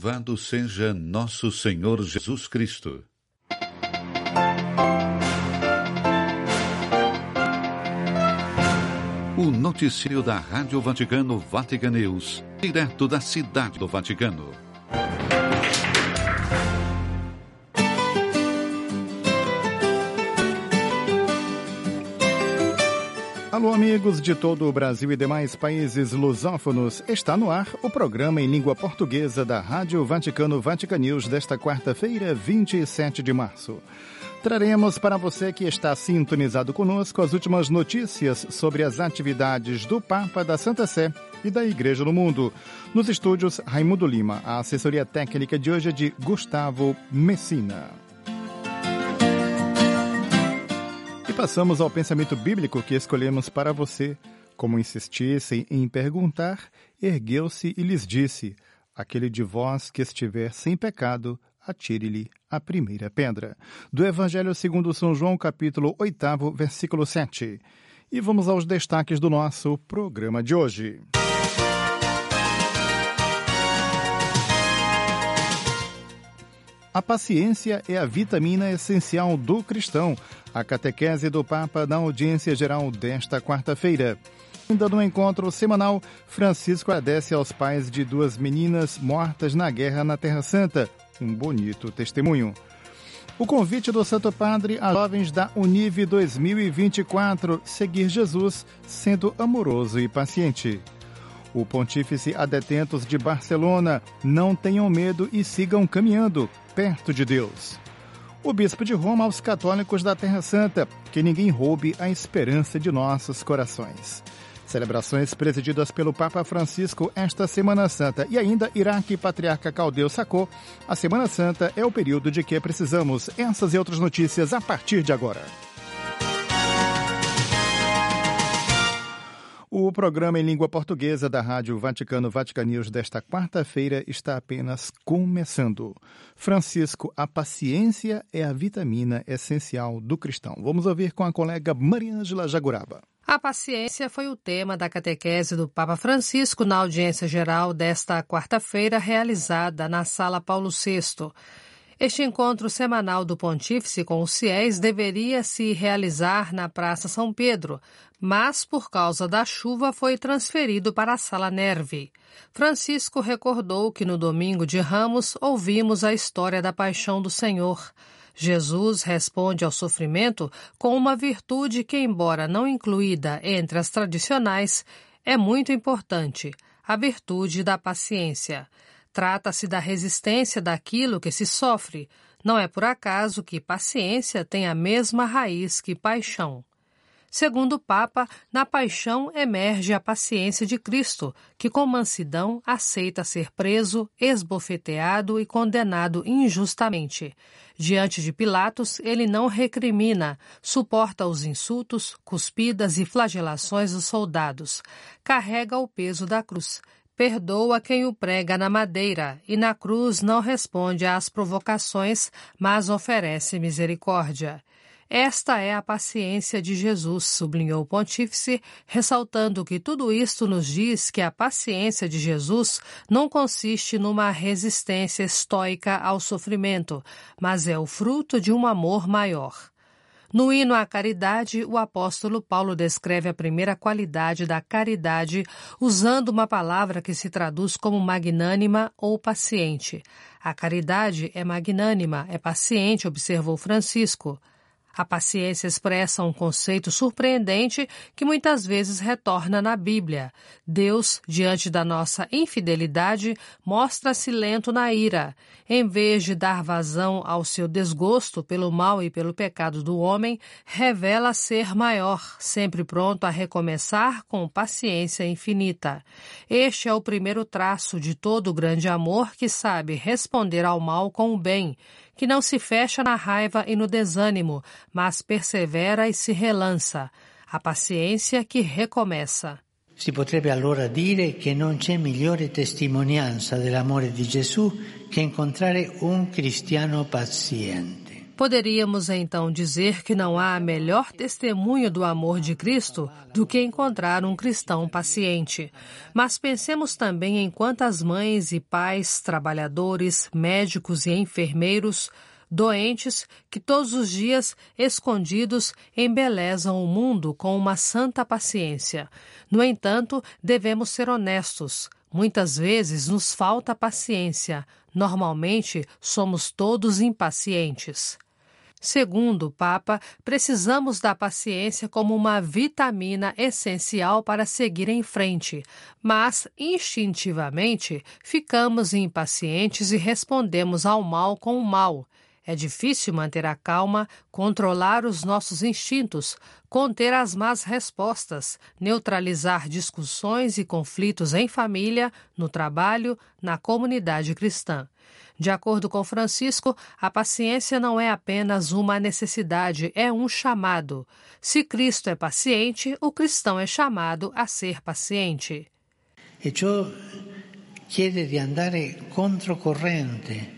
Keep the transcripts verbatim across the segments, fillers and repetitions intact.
Louvado seja nosso Senhor Jesus Cristo. O noticiário da Rádio Vaticano, Vatican News, direto da Cidade do Vaticano. Alô, amigos de todo o Brasil e demais países lusófonos. Está no ar o programa em língua portuguesa da Rádio Vaticano, Vatican News, desta quarta-feira, vinte e sete de março. Traremos para você que está sintonizado conosco as últimas notícias sobre as atividades do Papa, da Santa Sé e da Igreja no Mundo. Nos estúdios, Raimundo Lima. A assessoria técnica de hoje é de Gustavo Messina. E passamos ao pensamento bíblico que escolhemos para você. Como insistissem em perguntar, ergueu-se e lhes disse: aquele de vós que estiver sem pecado, atire-lhe a primeira pedra. Do Evangelho segundo São João, capítulo oito, versículo sete. E vamos aos destaques do nosso programa de hoje. A paciência é a vitamina essencial do cristão. A catequese do Papa na audiência geral desta quarta-feira. Ainda no encontro semanal, Francisco agradece aos pais de duas meninas mortas na guerra na Terra Santa. Um bonito testemunho. O convite do Santo Padre a jovens da Univ dois mil e vinte e quatro, seguir Jesus sendo amoroso e paciente. O pontífice a detentos de Barcelona, não tenham medo e sigam caminhando perto de Deus. O bispo de Roma aos católicos da Terra Santa, que ninguém roube a esperança de nossos corações. Celebrações presididas pelo Papa Francisco esta Semana Santa. E ainda, Iraque, Patriarca Caldeu sacou, a Semana Santa é o período de que precisamos. Essas e outras notícias a partir de agora. O programa em língua portuguesa da Rádio Vaticano, Vatican News, desta quarta-feira está apenas começando. Francisco, a paciência é a vitamina essencial do cristão. Vamos ouvir com a colega Mariângela Jaguraba. A paciência foi o tema da catequese do Papa Francisco na audiência geral desta quarta-feira, realizada na Sala Paulo sexto. Este encontro semanal do Pontífice com os fiéis deveria se realizar na Praça São Pedro, mas, por causa da chuva, foi transferido para a Sala Nervi. Francisco recordou que no domingo de Ramos ouvimos a história da paixão do Senhor. Jesus responde ao sofrimento com uma virtude que, embora não incluída entre as tradicionais, é muito importante, a virtude da paciência. Trata-se da resistência daquilo que se sofre. Não é por acaso que paciência tem a mesma raiz que paixão. Segundo o Papa, na paixão emerge a paciência de Cristo, que com mansidão aceita ser preso, esbofeteado e condenado injustamente. Diante de Pilatos, ele não recrimina, suporta os insultos, cuspidas e flagelações dos soldados. Carrega o peso da cruz. Perdoa quem o prega na madeira e na cruz não responde às provocações, mas oferece misericórdia. Esta é a paciência de Jesus, sublinhou o pontífice, ressaltando que tudo isto nos diz que a paciência de Jesus não consiste numa resistência estoica ao sofrimento, mas é o fruto de um amor maior. No hino à caridade, o apóstolo Paulo descreve a primeira qualidade da caridade usando uma palavra que se traduz como magnânima ou paciente. A caridade é magnânima, é paciente, observou Francisco. A paciência expressa um conceito surpreendente que muitas vezes retorna na Bíblia. Deus, diante da nossa infidelidade, mostra-se lento na ira. Em vez de dar vazão ao seu desgosto pelo mal e pelo pecado do homem, revela ser maior, sempre pronto a recomeçar com paciência infinita. Este é o primeiro traço de todo o grande amor que sabe responder ao mal com o bem, que não se fecha na raiva e no desânimo, mas persevera e se relança. A paciência que recomeça. Si potrebbe allora dire che non c'è migliore testimonianza dell'amore di Gesù che incontrare un cristiano paziente. Poderíamos então dizer que não há melhor testemunho do amor de Cristo do que encontrar um cristão paciente. Mas pensemos também em quantas mães e pais, trabalhadores, médicos e enfermeiros, doentes, que todos os dias, escondidos, embelezam o mundo com uma santa paciência. No entanto, devemos ser honestos. Muitas vezes nos falta paciência. Normalmente, somos todos impacientes. Segundo o Papa, precisamos da paciência como uma vitamina essencial para seguir em frente, mas, instintivamente, ficamos impacientes e respondemos ao mal com o mal. É difícil manter a calma, controlar os nossos instintos, conter as más respostas, neutralizar discussões e conflitos em família, no trabalho, na comunidade cristã. De acordo com Francisco, a paciência não é apenas uma necessidade, é um chamado. Se Cristo é paciente, o cristão é chamado a ser paciente. E ciò chiede di andare controcorrente.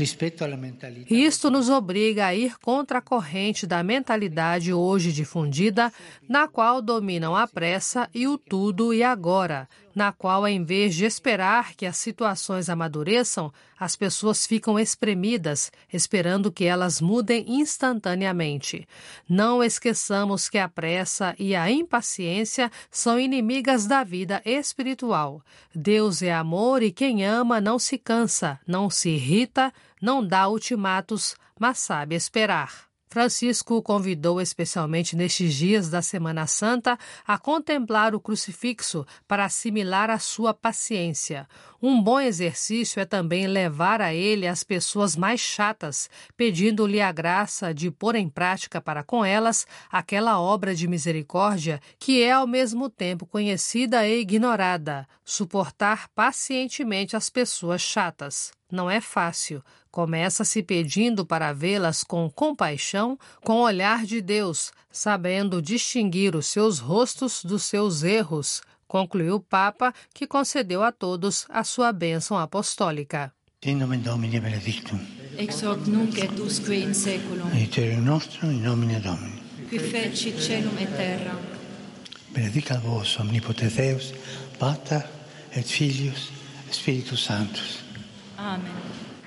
Isto nos obriga a ir contra a corrente da mentalidade hoje difundida, na qual dominam a pressa e o tudo e agora, na qual, em vez de esperar que as situações amadureçam, as pessoas ficam espremidas, esperando que elas mudem instantaneamente. Não esqueçamos que a pressa e a impaciência são inimigas da vida espiritual. Deus é amor e quem ama não se cansa, não se irrita, não dá ultimatos, mas sabe esperar. Francisco convidou especialmente nestes dias da Semana Santa a contemplar o crucifixo para assimilar a sua paciência. Um bom exercício é também levar a ele as pessoas mais chatas, pedindo-lhe a graça de pôr em prática para com elas aquela obra de misericórdia que é ao mesmo tempo conhecida e ignorada, suportar pacientemente as pessoas chatas. Não é fácil. Começa-se pedindo para vê-las com compaixão, com o olhar de Deus, sabendo distinguir os seus rostos dos seus erros, concluiu o Papa, que concedeu a todos a sua bênção apostólica. In nomine Domini benedictum. Ex hoc nunc et usque in seculum. Aiuterium nostrum in nomine Domini. Qui fecit celum et terra. Benedicat vos omnipotens Deus, Pater et Filius et Spiritus Sanctus. Amém.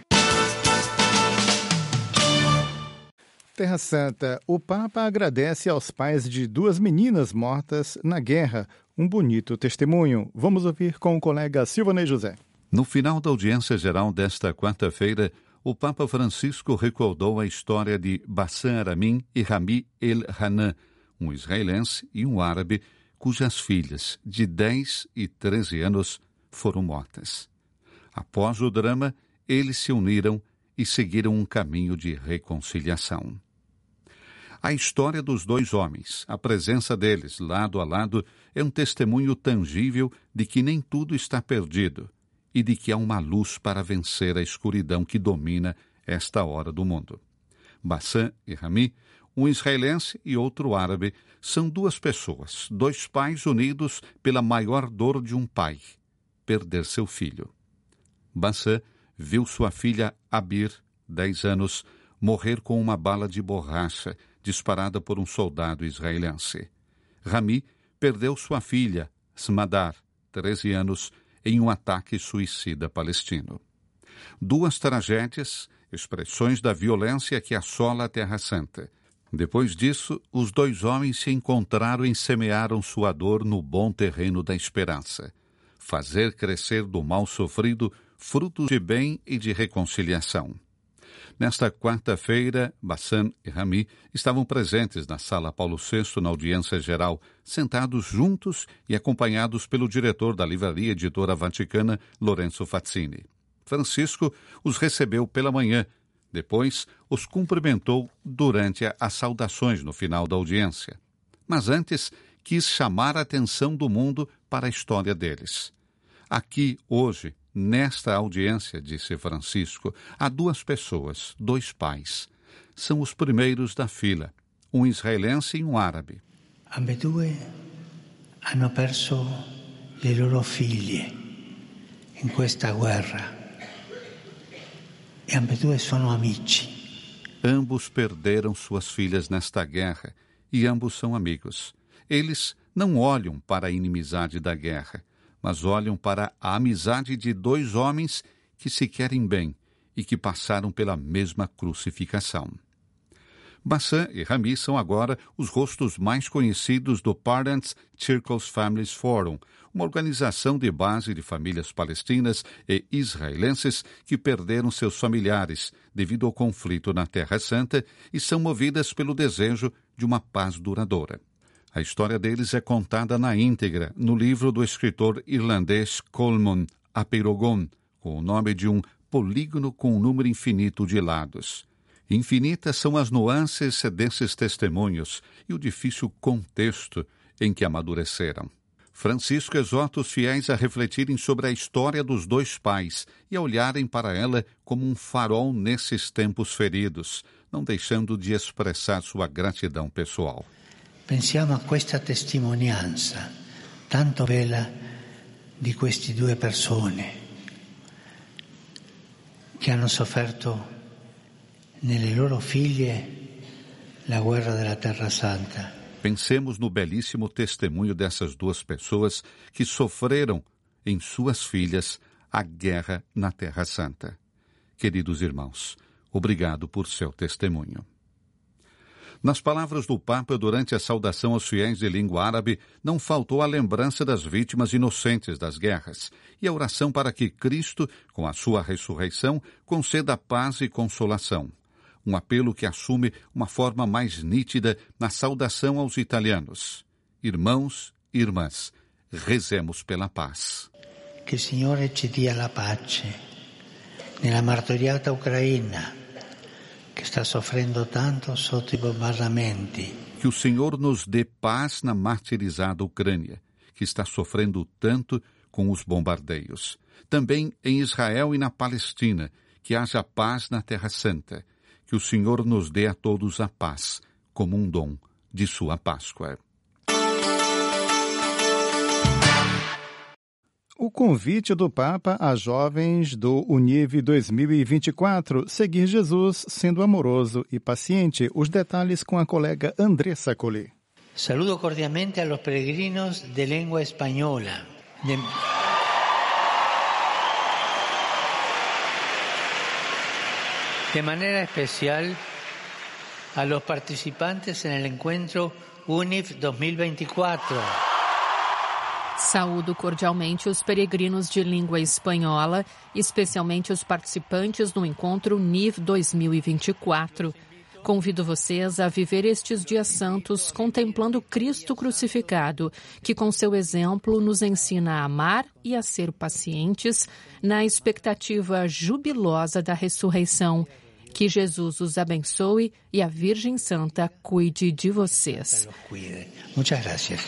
Terra Santa, o Papa agradece aos pais de duas meninas mortas na guerra. Um bonito testemunho. Vamos ouvir com o colega Silvanei José. No final da audiência geral desta quarta-feira, o Papa Francisco recordou a história de Bassam Aramin e Rami El-Hanan, um israelense e um árabe, cujas filhas, de dez e treze anos, foram mortas. Após o drama, eles se uniram e seguiram um caminho de reconciliação. A história dos dois homens, a presença deles lado a lado, é um testemunho tangível de que nem tudo está perdido e de que há uma luz para vencer a escuridão que domina esta hora do mundo. Bassam e Rami, um israelense e outro árabe, são duas pessoas, dois pais unidos pela maior dor de um pai, perder seu filho. Bassam viu sua filha Abir, dez anos, morrer com uma bala de borracha disparada por um soldado israelense. Rami perdeu sua filha, Smadar, treze anos, em um ataque suicida palestino. Duas tragédias, expressões da violência que assola a Terra Santa. Depois disso, os dois homens se encontraram e semearam sua dor no bom terreno da esperança. Fazer crescer do mal sofrido frutos de bem e de reconciliação. Nesta quarta-feira, Bassam e Rami estavam presentes na Sala Paulo sexto na audiência geral, sentados juntos e acompanhados pelo diretor da livraria editora Vaticana, Lorenzo Fazzini. Francisco os recebeu pela manhã, depois os cumprimentou durante as saudações no final da audiência. Mas antes, quis chamar a atenção do mundo para a história deles. Aqui, hoje, nesta audiência, disse Francisco, há duas pessoas, dois pais. São os primeiros da fila, um israelense e um árabe. Ambedue hanno perso le loro figlie in questa guerra e ambedue sono amici. Ambos perderam suas filhas nesta guerra e ambos são amigos. Eles não olham para a inimizade da guerra, mas olham para a amizade de dois homens que se querem bem e que passaram pela mesma crucificação. Bassam e Rami são agora os rostos mais conhecidos do Parents Circles Families Forum, uma organização de base de famílias palestinas e israelenses que perderam seus familiares devido ao conflito na Terra Santa e são movidas pelo desejo de uma paz duradoura. A história deles é contada na íntegra no livro do escritor irlandês Colman Apeirogon, com o nome de um polígono com um número infinito de lados. Infinitas são as nuances desses testemunhos e o difícil contexto em que amadureceram. Francisco exorta os fiéis a refletirem sobre a história dos dois pais e a olharem para ela como um farol nesses tempos feridos, não deixando de expressar sua gratidão pessoal. Pensiamo a questa testimonianza tanto bella di queste due persone che hanno sofferto nelle loro figlie la guerra della Terra Santa. Pensemos no belíssimo testemunho dessas duas pessoas que sofreram em suas filhas a guerra na Terra Santa. Queridos irmãos, obrigado por seu testemunho. Nas palavras do Papa durante a saudação aos fiéis de língua árabe, não faltou a lembrança das vítimas inocentes das guerras e a oração para que Cristo, com a sua ressurreição, conceda paz e consolação. Um apelo que assume uma forma mais nítida na saudação aos italianos. Irmãos e irmãs, rezemos pela paz. Que il Signore ci dia la pace nella martoriata Ucraina, que está sofrendo tanto sotto i bombardamenti. Que o Senhor nos dê paz na martirizada Ucrânia, que está sofrendo tanto com os bombardeios. Também em Israel e na Palestina, que haja paz na Terra Santa. Que o Senhor nos dê a todos a paz, como um dom de sua Páscoa. O convite do Papa a jovens do Univ dois mil e vinte e quatro, seguir Jesus sendo amoroso e paciente. Os detalhes com a colega Andressa Colli. Saludo cordialmente a los peregrinos de lengua española. De... De manera especial a los participantes en el encuentro Univ dois mil e vinte e quatro. Saúdo cordialmente os peregrinos de língua espanhola, especialmente os participantes do encontro Univ dois mil e vinte e quatro. Convido vocês a viver estes dias santos contemplando Cristo crucificado, que com seu exemplo nos ensina a amar e a ser pacientes na expectativa jubilosa da ressurreição. Que Jesus os abençoe e a Virgem Santa cuide de vocês. Muitas graças.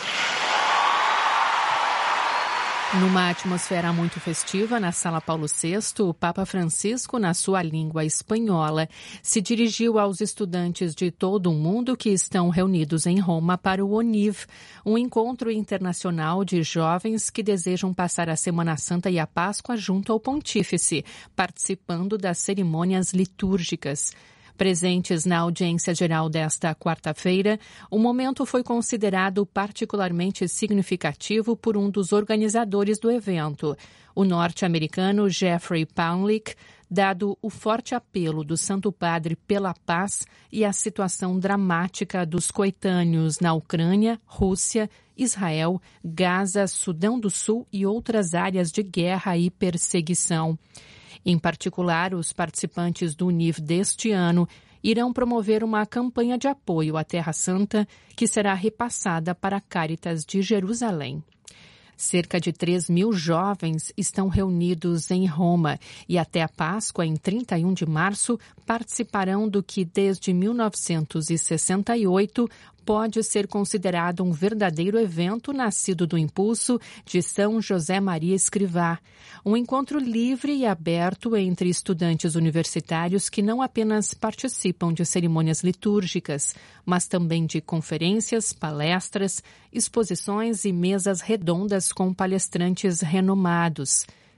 Numa atmosfera muito festiva, na Sala Paulo sexto, o Papa Francisco, na sua língua espanhola, se dirigiu aos estudantes de todo o mundo que estão reunidos em Roma para o ONIV, um encontro internacional de jovens que desejam passar a Semana Santa e a Páscoa junto ao Pontífice, participando das cerimônias litúrgicas. Presentes na audiência geral desta quarta-feira, o momento foi considerado particularmente significativo por um dos organizadores do evento, o norte-americano Jeffrey Paunlick, dado o forte apelo do Santo Padre pela paz e a situação dramática dos coetâneos na Ucrânia, Rússia, Israel, Gaza, Sudão do Sul e outras áreas de guerra e perseguição. Em particular, os participantes do Univ deste ano irão promover uma campanha de apoio à Terra Santa que será repassada para a Cáritas de Jerusalém. Cerca de três mil jovens estão reunidos em Roma e até a Páscoa, em trinta e um de março, participarão do que desde mil novecentos e sessenta e oito pode ser considerado um verdadeiro evento nascido do impulso de São José Maria Escrivá. Um encontro livre e aberto entre estudantes universitários que não apenas participam de cerimônias litúrgicas, mas também de conferências, palestras, exposições e mesas redondas com palestrantes renomados.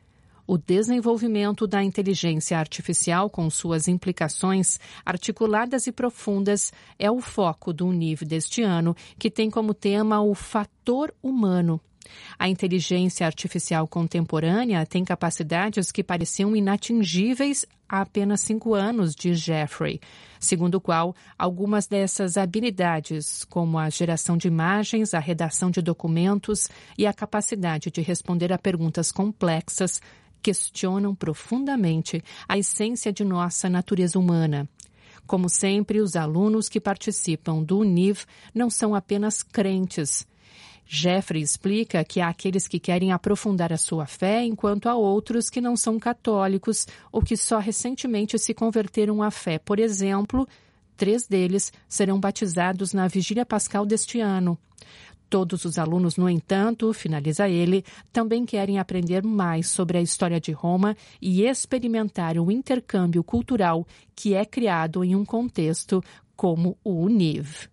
O desenvolvimento da inteligência artificial com suas implicações articuladas e profundas é o foco do Univ deste ano, que tem como tema o fator humano. A inteligência artificial contemporânea tem capacidades que pareciam inatingíveis há apenas cinco anos, diz Jeffrey, segundo o qual algumas dessas habilidades, como a geração de imagens, a redação de documentos e a capacidade de responder a perguntas complexas, questionam profundamente a essência de nossa natureza humana. Como sempre, os alunos que participam do Univ não são apenas crentes. Jeffrey explica que há aqueles que querem aprofundar a sua fé, enquanto há outros que não são católicos ou que só recentemente se converteram à fé. Por exemplo, três deles serão batizados na Vigília Pascal deste ano. Todos os alunos, no entanto, finaliza ele, também querem aprender mais sobre a história de Roma e experimentar o intercâmbio cultural que é criado em um contexto como o Univ.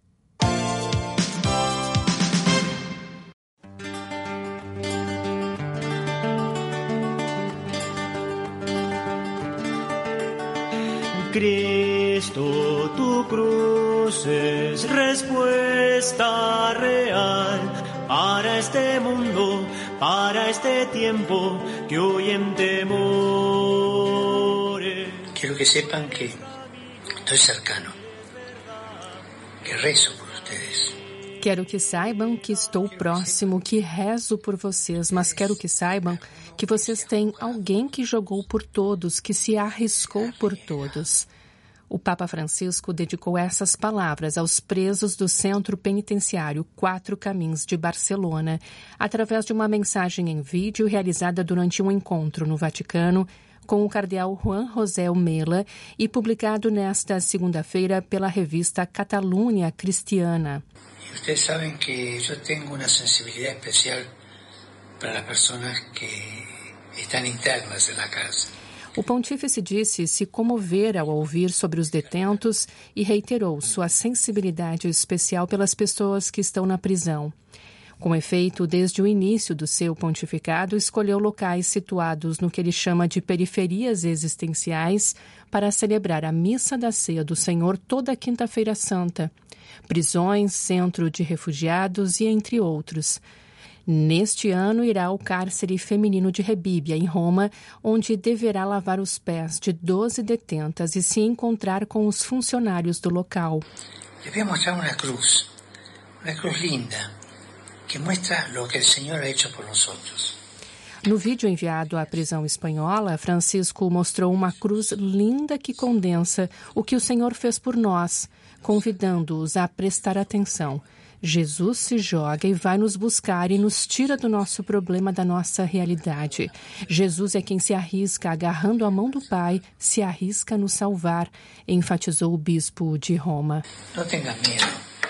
Cristo, tu cruz es respuesta real para este mundo, para este tiempo que hoy en temores. Quiero que sepan que estoy cercano, que rezo por ustedes. Quero que saibam que estou próximo, que rezo por vocês, mas quero que saibam que vocês têm alguém que jogou por todos, que se arriscou por todos. O Papa Francisco dedicou essas palavras aos presos do Centro Penitenciário Quatro Caminhos de Barcelona, através de uma mensagem em vídeo realizada durante um encontro no Vaticano com o cardeal Juan José Omella e publicado nesta segunda-feira pela revista Catalunya Cristiana. Ustedes saben que yo tengo una sensibilidad especial para las personas que están internas en la cárcel. O pontífice disse se comover ao ouvir sobre os detentos e reiterou sua sensibilidade especial pelas pessoas que estão na prisão. Com efeito, desde o início do seu pontificado, escolheu locais situados no que ele chama de periferias existenciais para celebrar a Missa da Ceia do Senhor toda quinta-feira santa. Prisões, centro de refugiados e entre outros. Neste ano irá ao cárcere feminino de Rebibbia, em Roma, onde deverá lavar os pés de doze detentas e se encontrar com os funcionários do local. Le voy a mostrar una cruz, una cruz linda, que muestra lo que el Señor ha hecho por nosotros. No vídeo enviado à prisão espanhola, Francisco mostrou uma cruz linda que condensa o que o Senhor fez por nós, convidando-os a prestar atenção. Jesus se joga e vai nos buscar e nos tira do nosso problema, da nossa realidade. Jesus é quem se arrisca, agarrando a mão do Pai, se arrisca a nos salvar, enfatizou o bispo de Roma. Não tenham medo,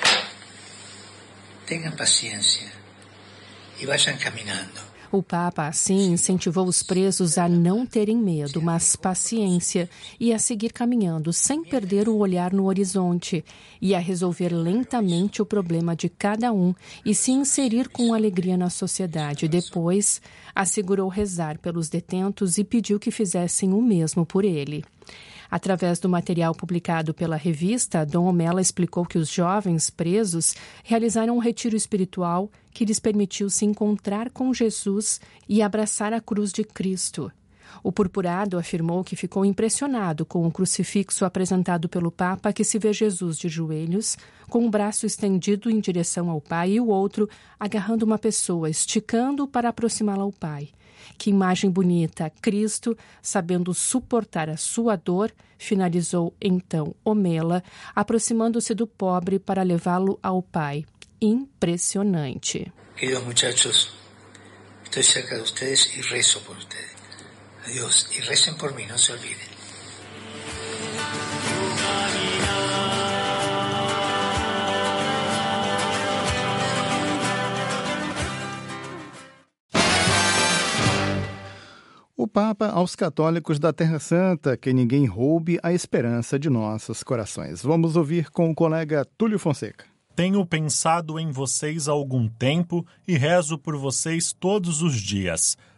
tenham paciência e vayam caminhando. O Papa, assim, incentivou os presos a não terem medo, mas paciência, e a seguir caminhando, sem perder o olhar no horizonte, e a resolver lentamente o problema de cada um e se inserir com alegria na sociedade. Depois, assegurou rezar pelos detentos e pediu que fizessem o mesmo por ele. Através do material publicado pela revista, Dom Omella explicou que os jovens presos realizaram um retiro espiritual que lhes permitiu se encontrar com Jesus e abraçar a cruz de Cristo. O purpurado afirmou que ficou impressionado com o crucifixo apresentado pelo Papa, que se vê Jesus de joelhos, com um braço estendido em direção ao Pai e o outro agarrando uma pessoa, esticando para aproximá-la ao Pai. Que imagem bonita! Cristo, sabendo suportar a sua dor, finalizou então Omella, aproximando-se do pobre para levá-lo ao Pai. Impressionante. Queridos muchachos, estou cerca de vocês e rezo por vocês. Adiós, e recem por mim, não se olvidem. O Papa aos católicos da Terra Santa, que ninguém roube a esperança de nossos corações. Vamos ouvir com o colega Túlio Fonseca. Tenho pensado em vocês há algum tempo e rezo por vocês todos os dias.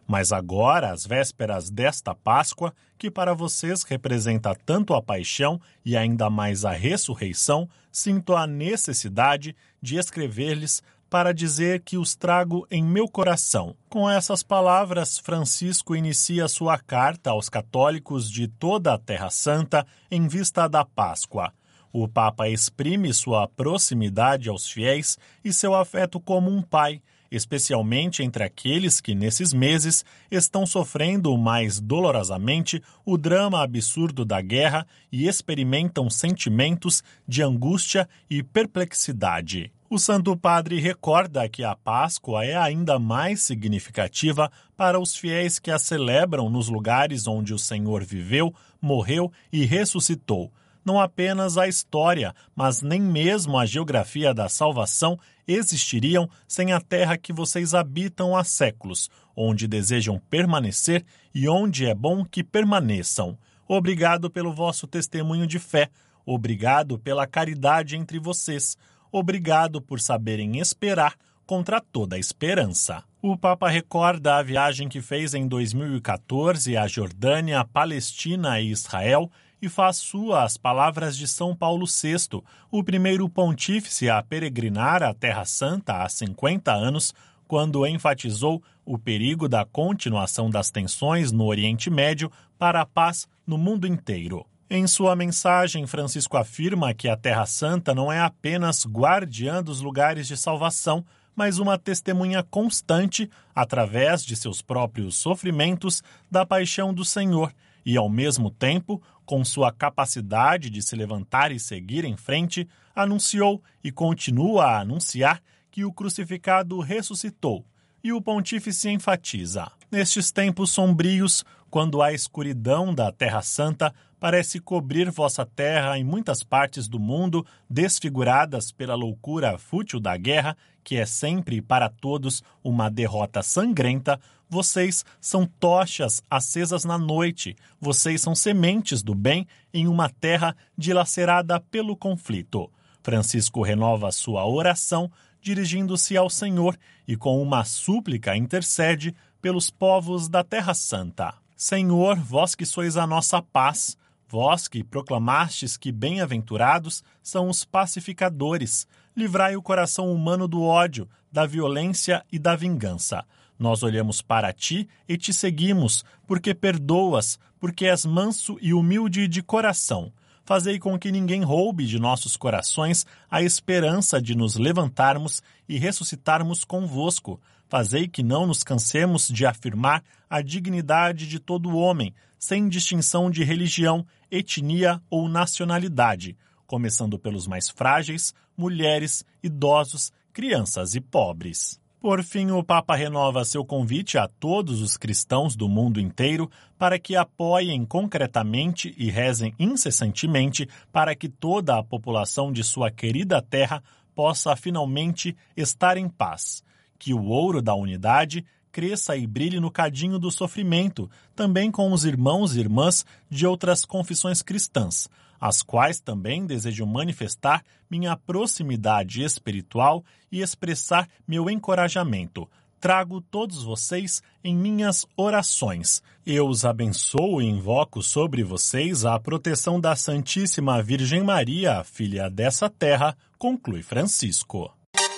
Mas agora, às vésperas desta Páscoa, que para vocês representa tanto a paixão e ainda mais a ressurreição, sinto a necessidade de escrever-lhes para dizer que os trago em meu coração. Com essas palavras, Francisco inicia sua carta aos católicos de toda a Terra Santa em vista da Páscoa. O Papa exprime sua proximidade aos fiéis e seu afeto como um pai, especialmente entre aqueles que, nesses meses, estão sofrendo mais dolorosamente o drama absurdo da guerra e experimentam sentimentos de angústia e perplexidade. O Santo Padre recorda que a Páscoa é ainda mais significativa para os fiéis que a celebram nos lugares onde o Senhor viveu, morreu e ressuscitou. Não apenas a história, mas nem mesmo a geografia da salvação existiriam sem a terra que vocês habitam há séculos, onde desejam permanecer e onde é bom que permaneçam. Obrigado pelo vosso testemunho de fé, obrigado pela caridade entre vocês, obrigado por saberem esperar contra toda a esperança. O Papa recorda a viagem que fez em dois mil e quatorze à Jordânia, Palestina e Israel e faz sua as palavras de São Paulo sexto, o primeiro pontífice a peregrinar à Terra Santa há cinquenta anos, quando enfatizou o perigo da continuação das tensões no Oriente Médio para a paz no mundo inteiro. Em sua mensagem, Francisco afirma que a Terra Santa não é apenas guardiã dos lugares de salvação, mas uma testemunha constante, através de seus próprios sofrimentos, da paixão do Senhor, e, ao mesmo tempo, com sua capacidade de se levantar e seguir em frente, anunciou e continua a anunciar que o crucificado ressuscitou. E o pontífice enfatiza: nestes tempos sombrios, quando a escuridão da Terra Santa parece cobrir vossa terra em muitas partes do mundo, desfiguradas pela loucura fútil da guerra, que é sempre para todos uma derrota sangrenta, vocês são tochas acesas na noite, vocês são sementes do bem em uma terra dilacerada pelo conflito. Francisco renova sua oração, dirigindo-se ao Senhor e com uma súplica intercede pelos povos da Terra Santa. Senhor, vós que sois a nossa paz, vós que proclamastes que bem-aventurados são os pacificadores, livrai o coração humano do ódio, da violência e da vingança. Nós olhamos para ti e te seguimos, porque perdoas, porque és manso e humilde de coração. Fazei com que ninguém roube de nossos corações a esperança de nos levantarmos e ressuscitarmos convosco. Fazei que não nos cansemos de afirmar a dignidade de todo homem, sem distinção de religião, etnia ou nacionalidade, começando pelos mais frágeis, mulheres, idosos, crianças e pobres. Por fim, o Papa renova seu convite a todos os cristãos do mundo inteiro para que apoiem concretamente e rezem incessantemente para que toda a população de sua querida terra possa finalmente estar em paz. Que o ouro da unidade cresça e brilhe no cadinho do sofrimento, também com os irmãos e irmãs de outras confissões cristãs, as quais também desejo manifestar minha proximidade espiritual e expressar meu encorajamento. Trago todos vocês em minhas orações. Eu os abençoo e invoco sobre vocês a proteção da Santíssima Virgem Maria, filha dessa terra, conclui Francisco.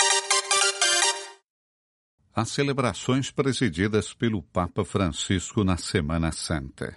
As celebrações presididas pelo Papa Francisco na Semana Santa.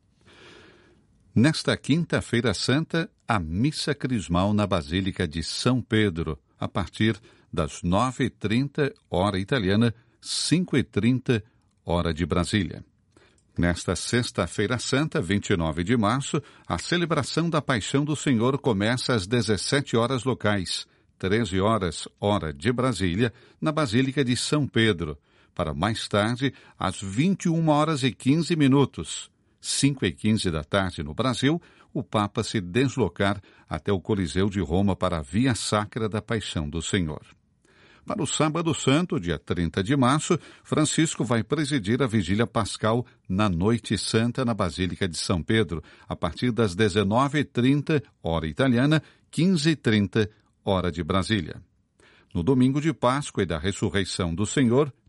Nesta quinta-feira santa, a missa crismal na Basílica de São Pedro, a partir das nove e trinta, hora italiana, cinco e trinta, hora de Brasília. Nesta sexta-feira santa, vinte e nove de março, a celebração da Paixão do Senhor começa às dezessete horas locais, treze horas, hora de Brasília, na Basílica de São Pedro, para mais tarde, às vinte e uma horas e quinze minutos, cinco e quinze da tarde no Brasil, o Papa se deslocar até o Coliseu de Roma para a Via Sacra da Paixão do Senhor. Para o Sábado Santo, dia trinta de março, Francisco vai presidir a Vigília Pascal na Noite Santa na Basílica de São Pedro, a partir das dezenove e trinta, hora italiana, quinze e trinta, hora de Brasília. No domingo de Páscoa e da Ressurreição do Senhor,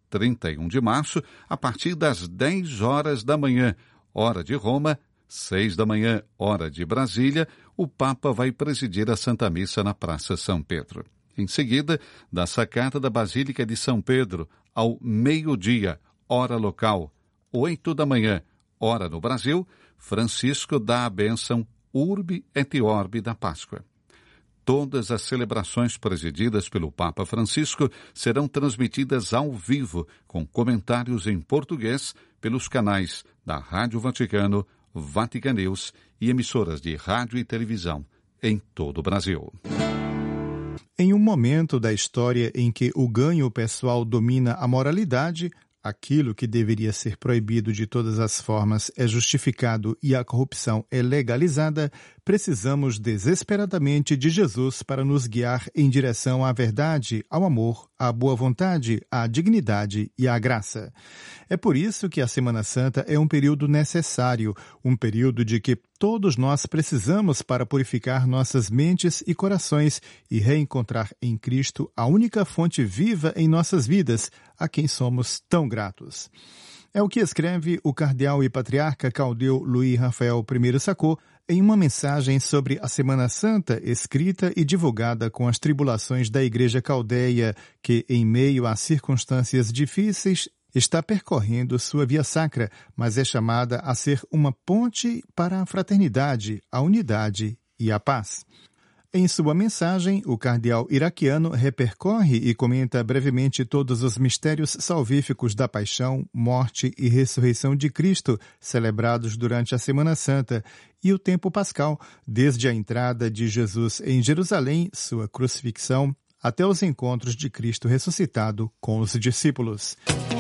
trinta e um de março, a partir das dez horas da manhã, hora de Roma, seis da manhã, hora de Brasília, o Papa vai presidir a Santa Missa na Praça São Pedro. Em seguida, da sacada da Basílica de São Pedro, ao meio-dia, hora local, oito da manhã, hora no Brasil, Francisco dá a bênção Urbi et Orbi da Páscoa. Todas as celebrações presididas pelo Papa Francisco serão transmitidas ao vivo, com comentários em português, pelos canais da Rádio Vaticano, Vatican News e emissoras de rádio e televisão em todo o Brasil. Em um momento da história em que o ganho pessoal domina a moralidade, aquilo que deveria ser proibido de todas as formas é justificado e a corrupção é legalizada, precisamos desesperadamente de Jesus para nos guiar em direção à verdade, ao amor, à boa vontade, à dignidade e à graça. É por isso que a Semana Santa é um período necessário, um período de que todos nós precisamos para purificar nossas mentes e corações e reencontrar em Cristo a única fonte viva em nossas vidas, a quem somos tão gratos. É o que escreve o cardeal e patriarca caldeu Luiz Rafael I Sacco em uma mensagem sobre a Semana Santa escrita e divulgada com as tribulações da Igreja Caldeia, que, em meio a circunstâncias difíceis, está percorrendo sua via sacra, mas é chamada a ser uma ponte para a fraternidade, a unidade e a paz. Em sua mensagem, o cardeal iraquiano repercorre e comenta brevemente todos os mistérios salvíficos da paixão, morte e ressurreição de Cristo, celebrados durante a Semana Santa, e o tempo pascal, desde a entrada de Jesus em Jerusalém, sua crucifixão, até os encontros de Cristo ressuscitado com os discípulos.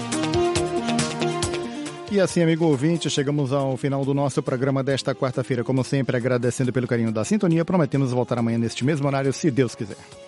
E assim, amigo ouvinte, chegamos ao final do nosso programa desta quarta-feira. Como sempre, agradecendo pelo carinho da sintonia, prometemos voltar amanhã neste mesmo horário, se Deus quiser.